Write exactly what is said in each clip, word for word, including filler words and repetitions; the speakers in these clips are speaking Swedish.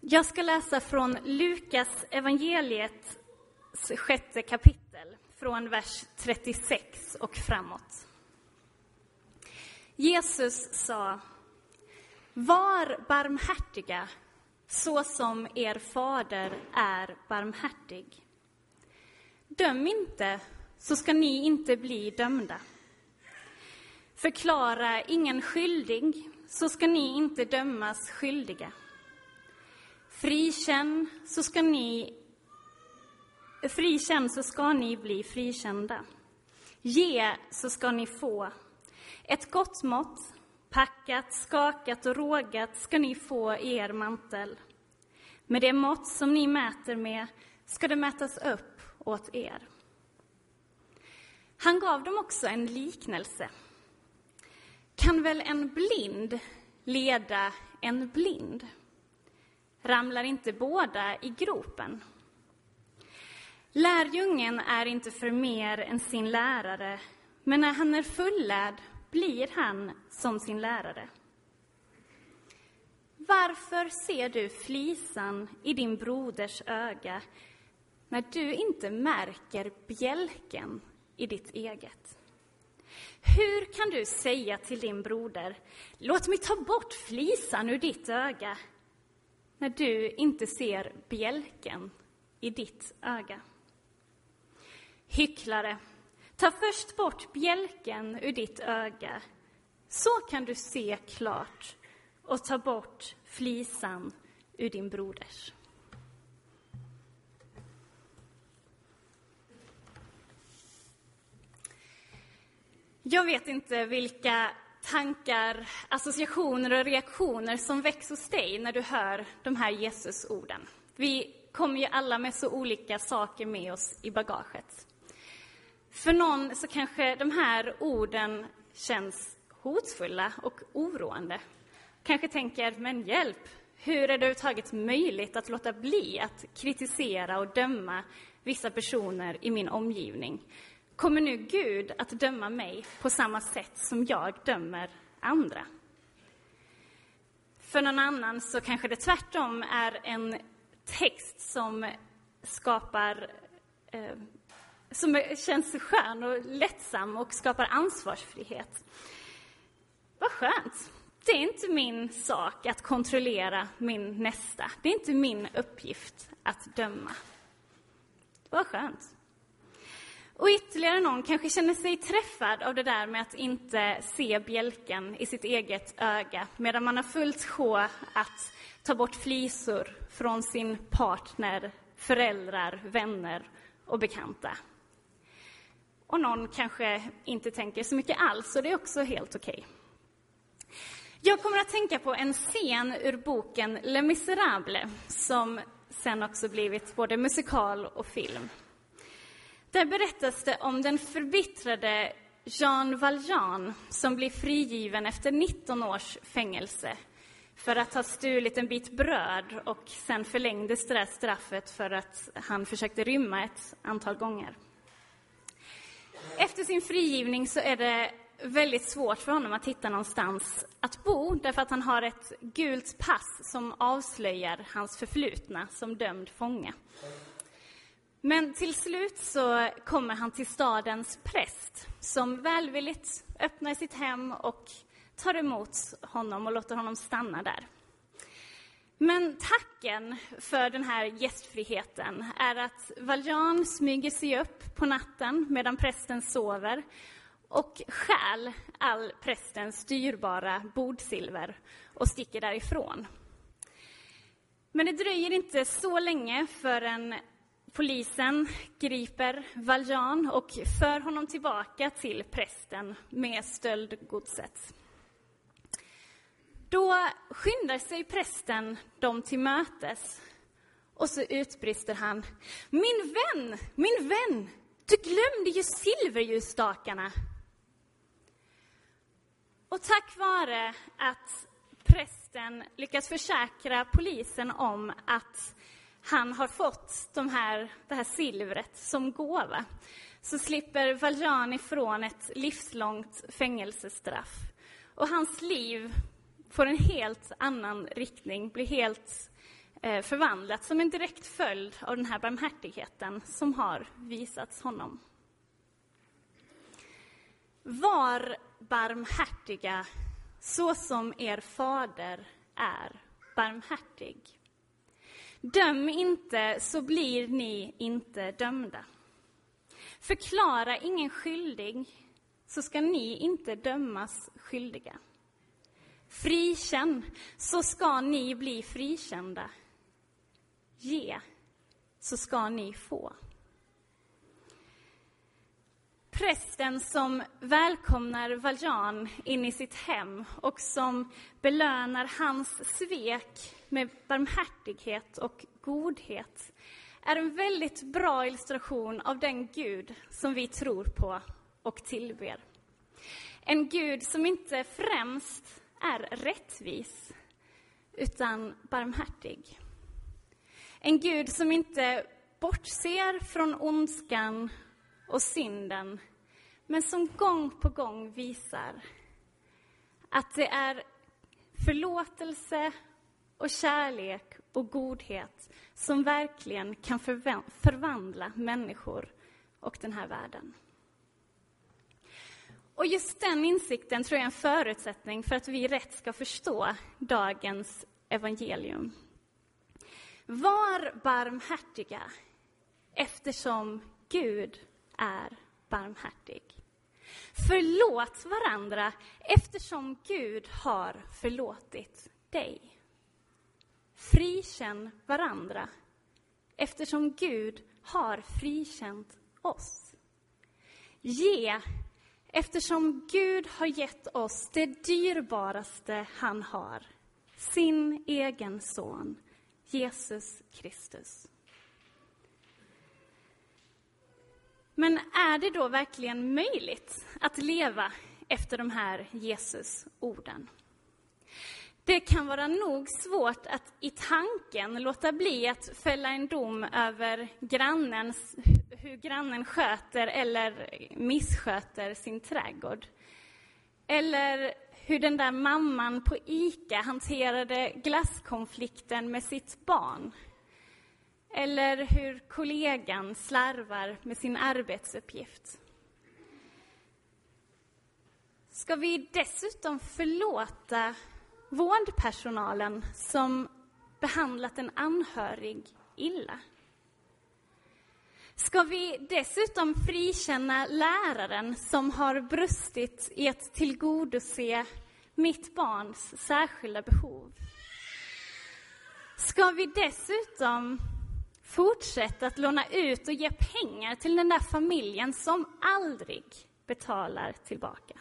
Jag ska läsa från Lukas evangeliets sjätte kapitel, från vers trettiosex och framåt. Jesus sa: var barmhärtiga, så som er fader är barmhärtig. Döm inte, så ska ni inte bli dömda. Förklara ingen skyldig, så ska ni inte dömas skyldiga. Frikänn, så ska ni frikänn så ska ni bli frikända. Ge, så ska ni få. Ett gott mått, packat, skakat och rågat, ska ni få i er mantel. Med det mått som ni mäter med ska det mätas upp åt er. Han gav dem också en liknelse. Kan väl en blind leda en blind? Ramlar inte båda i gropen? Lärjungen är inte för mer än sin lärare, men när han är fullärd blir han som sin lärare. Varför ser du flisan i din broders öga när du inte märker bjälken i ditt eget? Hur kan du säga till din broder: låt mig ta bort flisan ur ditt öga, när du inte ser bjälken i ditt öga? Hycklare, ta först bort bjälken ur ditt öga, så kan du se klart och ta bort flisan ur din broders. Jag vet inte vilka tankar, associationer och reaktioner som väcks hos dig när du hör de här Jesusorden. Vi kommer ju alla med så olika saker med oss i bagaget. För någon så kanske de här orden känns hotfulla och oroande. Kanske tänker, men hjälp, hur är det överhuvudtaget möjligt att låta bli att kritisera och döma vissa personer i min omgivning? Kommer nu Gud att döma mig på samma sätt som jag dömer andra? För någon annan så kanske det tvärtom är en text som skapar, eh, som känns skön och lättsam och skapar ansvarsfrihet. Vad skönt! Det är inte min sak att kontrollera min nästa. Det är inte min uppgift att döma. Vad skönt! Och ytterligare någon kanske känner sig träffad av det där med att inte se bjälken i sitt eget öga, medan man har fullt sjå att ta bort flisor från sin partner, föräldrar, vänner och bekanta. Och någon kanske inte tänker så mycket alls, och det är också helt okej. Jag kommer att tänka på en scen ur boken Les Misérables, som sen också blivit både musikal och film. Där berättas det om den förbittrade Jean Valjean som blir frigiven efter nitton års fängelse för att ha stulit en bit bröd, och sen förlängdes det där straffet för att han försökte rymma ett antal gånger. Efter sin frigivning så är det väldigt svårt för honom att hitta någonstans att bo, därför att han har ett gult pass som avslöjar hans förflutna som dömd fånge. Men till slut så kommer han till stadens präst som välvilligt öppnar sitt hem och tar emot honom och låter honom stanna där. Men tacken för den här gästfriheten är att Valjean smyger sig upp på natten medan prästen sover och stjäl all prästens dyrbara bordsilver och sticker därifrån. Men det dröjer inte så länge förrän polisen griper Valjean och för honom tillbaka till prästen med stöldgodset. Då skyndar sig prästen dem till mötes och så utbrister han: Min vän, min vän, du glömde ju silverljusstakarna. Och tack vare att prästen lyckas försäkra polisen om att han har fått de här, det här silvret som gåva, så slipper Valjean ifrån ett livslångt fängelsestraff. Och hans liv får en helt annan riktning, blir helt eh, förvandlats som en direkt följd av den här barmhärtigheten som har visats honom. Var barmhärtiga så som er fader är barmhärtig. Döm inte, så blir ni inte dömda. Förklara ingen skyldig, så ska ni inte dömas skyldiga. Frikänn, så ska ni bli frikända. Ge, så ska ni få. Prästen som välkomnar Valjean in i sitt hem och som belönar hans svek med barmhärtighet och godhet är en väldigt bra illustration av den Gud som vi tror på och tillber. En Gud som inte främst är rättvis utan barmhärtig. En Gud som inte bortser från ondskan och synden, men som gång på gång visar att det är förlåtelse och kärlek och godhet som verkligen kan förvandla människor och den här världen. Och just den insikten tror jag är en förutsättning för att vi rätt ska förstå dagens evangelium. Var barmhärtiga eftersom Gud är barmhärtig. Förlåt varandra eftersom Gud har förlåtit dig. Frikänn varandra eftersom Gud har frikänt oss. Ge eftersom Gud har gett oss det dyrbaraste han har, sin egen son, Jesus Kristus. Men är det då verkligen möjligt att leva efter de här Jesus-orden? Det kan vara nog svårt att i tanken låta bli att fälla en dom över grannens, hur grannen sköter eller missköter sin trädgård. Eller hur den där mamman på ICA hanterade glasskonflikten med sitt barn. Eller hur kollegan slarvar med sin arbetsuppgift. Ska vi dessutom förlåta vårdpersonalen som behandlat en anhörig illa? Ska vi dessutom frikänna läraren som har brustit i att tillgodose mitt barns särskilda behov? Ska vi dessutom fortsätta att låna ut och ge pengar till den där familjen som aldrig betalar tillbaka?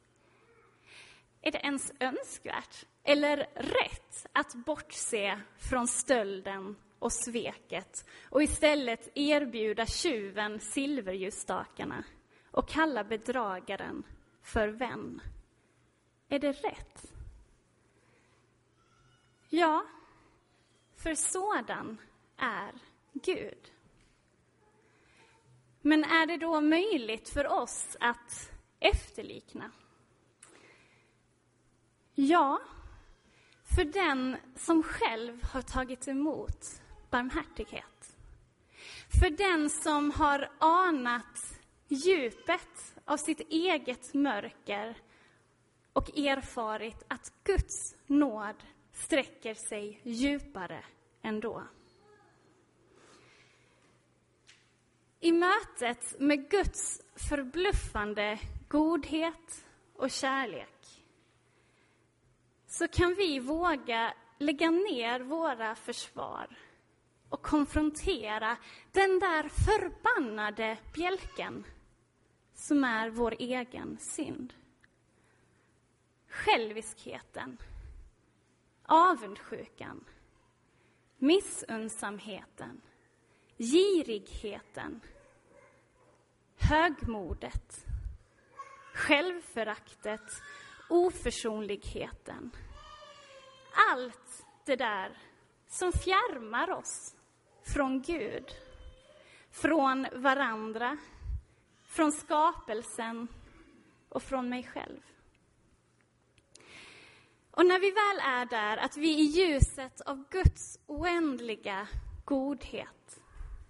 Är det ens önskvärt eller rätt att bortse från stölden och sveket och istället erbjuda tjuven silverljusstakarna och kalla bedragaren för vän? Är det rätt? Ja, för sådan är Gud. Men är det då möjligt för oss att efterlikna? Ja, för den som själv har tagit emot barmhärtighet. För den som har anat djupet av sitt eget mörker och erfarit att Guds nåd sträcker sig djupare ändå. I mötet med Guds förbluffande godhet och kärlek så kan vi våga lägga ner våra försvar och konfrontera den där förbannade bjälken som är vår egen synd. Själviskheten, avundsjukan, missunnsamheten, girigheten, högmodet, självföraktet, oförsonligheten. Allt det där som fjärmar oss från Gud, från varandra, från skapelsen och från mig själv. Och när vi väl är där, att vi i ljuset av Guds oändliga godhet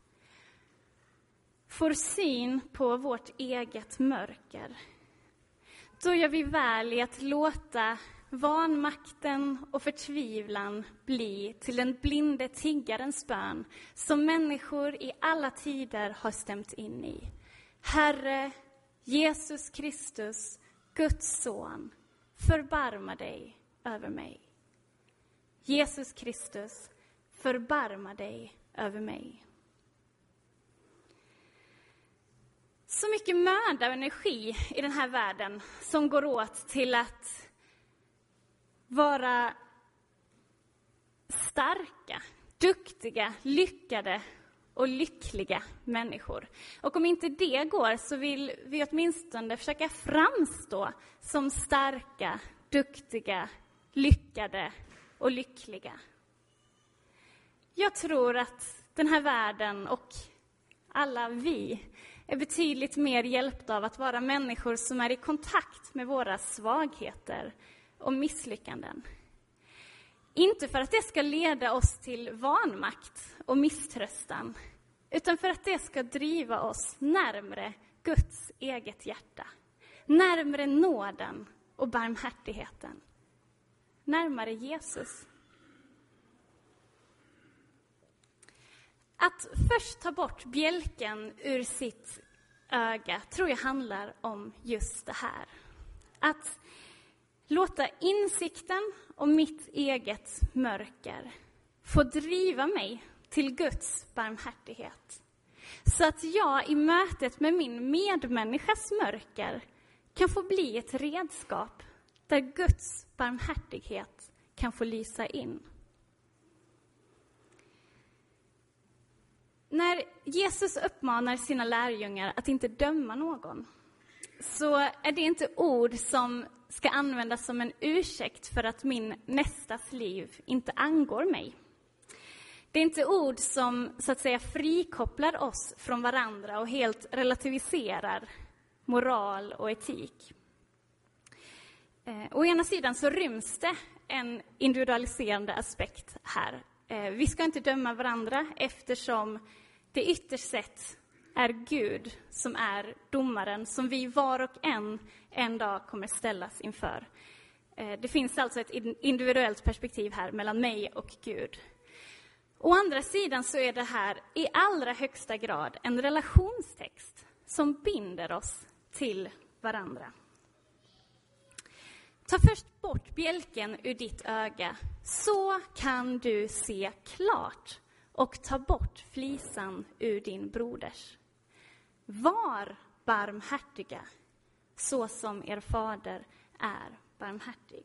får syn på vårt eget mörker, då gör vi väl i att låta vanmakten och förtvivlan bli till den blinde tiggarens bön som människor i alla tider har stämt in i. Herre, Jesus Kristus, Guds son, förbarma dig över mig. Jesus Kristus, förbarma dig över mig. Så mycket möda och energi i den här världen som går åt till att vara starka, duktiga, lyckade och lyckliga människor. Och om inte det går så vill vi åtminstone försöka framstå som starka, duktiga, lyckade och lyckliga. Jag tror att den här världen och alla vi är betydligt mer hjälpta av att vara människor som är i kontakt med våra svagheter och misslyckanden. Inte för att det ska leda oss till vanmakt och misströstan, utan för att det ska driva oss närmare Guds eget hjärta, närmare nåden och barmhärtigheten, närmare Jesus. Att först ta bort bjälken ur sitt öga tror jag handlar om just det här. Att låta insikten om mitt eget mörker få driva mig till Guds barmhärtighet. Så att jag i mötet med min medmänniskas mörker kan få bli ett redskap där Guds barmhärtighet kan få lysa in. När Jesus uppmanar sina lärjungar att inte döma någon, så är det inte ord som ska användas som en ursäkt för att min nästas liv inte angår mig. Det är inte ord som så att säga frikopplar oss från varandra och helt relativiserar moral och etik. Eh, å ena sidan så ryms det en individualiserande aspekt här. Eh, vi ska inte döma varandra eftersom det ytterst sett är Gud som är domaren som vi var och en en dag kommer ställas inför. Eh, det finns alltså ett individuellt perspektiv här mellan mig och Gud. Å andra sidan så är det här i allra högsta grad en relationstext som binder oss till varandra. Ta först bort bjälken ur ditt öga, så kan du se klart, och ta bort flisan ur din broders. Var barmhärtiga, så som er fader är barmhärtig.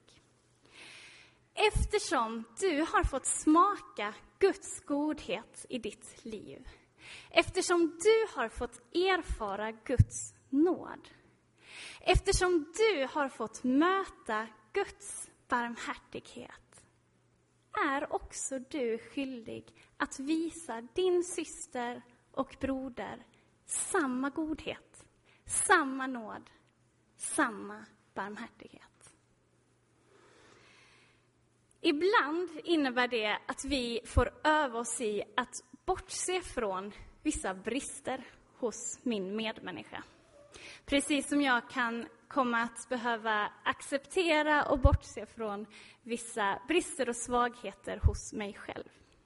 Eftersom du har fått smaka Guds godhet i ditt liv, eftersom du har fått erfara Guds nåd, eftersom du har fått möta Guds barmhärtighet, är också du skyldig att visa din syster och broder samma godhet, samma nåd, samma barmhärtighet. Ibland innebär det att vi får öva oss i att bortse från vissa brister hos min medmänniska. Precis som jag kan komma att behöva acceptera och bortse från vissa brister och svagheter hos mig själv.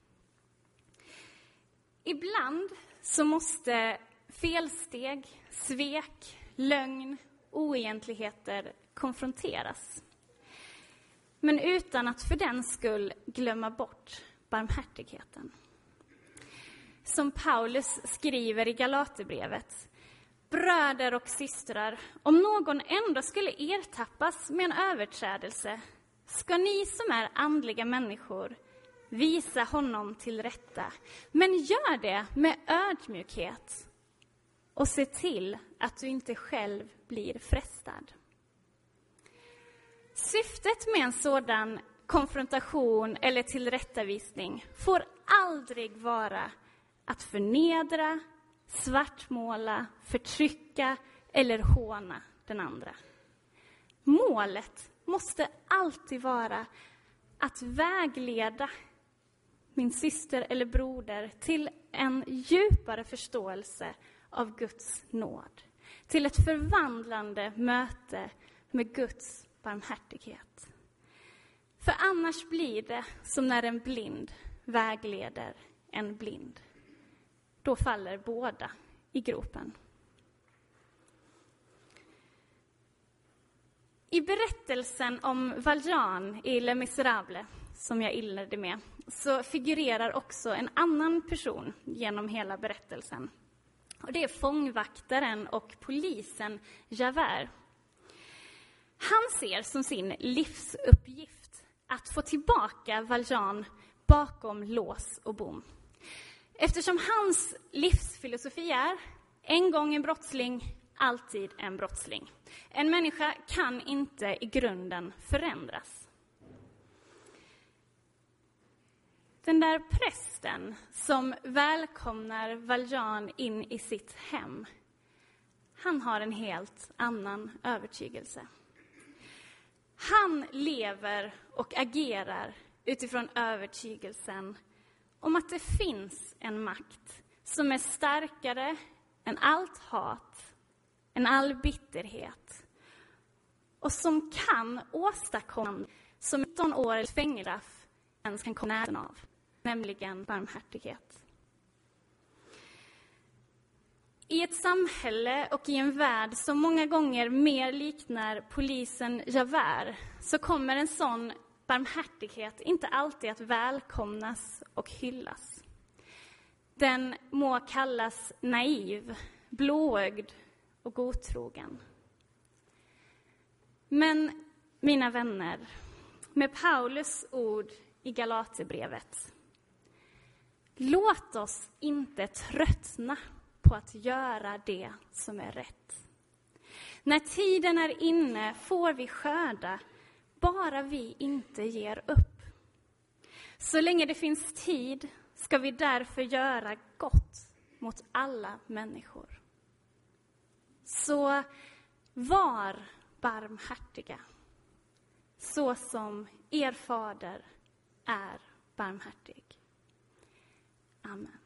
Ibland så måste felsteg, svek, lögn, oegentligheter konfronteras. Men utan att för den skull glömma bort barmhärtigheten. Som Paulus skriver i Galaterbrevet: bröder och systrar, om någon ändå skulle ertappas med en överträdelse, ska ni som är andliga människor visa honom till rätta. Men gör det med ödmjukhet och se till att du inte själv blir frestad. Syftet med en sådan konfrontation eller tillrättavisning får aldrig vara att förnedra, svartmåla, förtrycka eller håna den andra. Målet måste alltid vara att vägleda min syster eller broder till en djupare förståelse av Guds nåd. Till ett förvandlande möte med Guds barmhärtighet. För annars blir det som när en blind vägleder en blind. Då faller båda i gropen. I berättelsen om Valjean i Les Misérables, som jag inledde med, så figurerar också en annan person genom hela berättelsen. Och det är fångvaktaren och polisen Javert. Han ser som sin livsuppgift att få tillbaka Valjean bakom lås och bom. Eftersom hans livsfilosofi är en gång en brottsling, alltid en brottsling. En människa kan inte i grunden förändras. Den där prästen som välkomnar Valjean in i sitt hem, han har en helt annan övertygelse. Han lever och agerar utifrån övertygelsen om att det finns en makt som är starkare än allt hat, än all bitterhet och som kan åstadkomma som nitton års fängelse ens kan komma nära av, nämligen barmhärtighet. I ett samhälle och i en värld som många gånger mer liknar polisen Javert så kommer en sån barmhärtighet inte alltid att välkomnas och hyllas. Den må kallas naiv, blåögd och godtrogen. Men mina vänner, med Paulus ord i Galaterbrevet, låt oss inte tröttna på att göra det som är rätt. När tiden är inne får vi skörda, bara vi inte ger upp. Så länge det finns tid ska vi därför göra gott mot alla människor. Så var barmhärtiga, så som er fader är barmhärtig. Amen.